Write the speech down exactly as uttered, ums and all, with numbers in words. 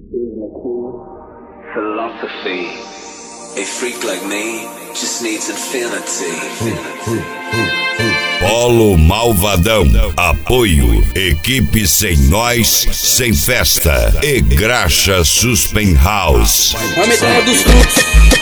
Philosophy. A freak like me just needs infinity. Polo Malvadão. Apoio. Equipe Sem Nós, Sem Festa. E Graxa Suspen House. A medalha dos frutos.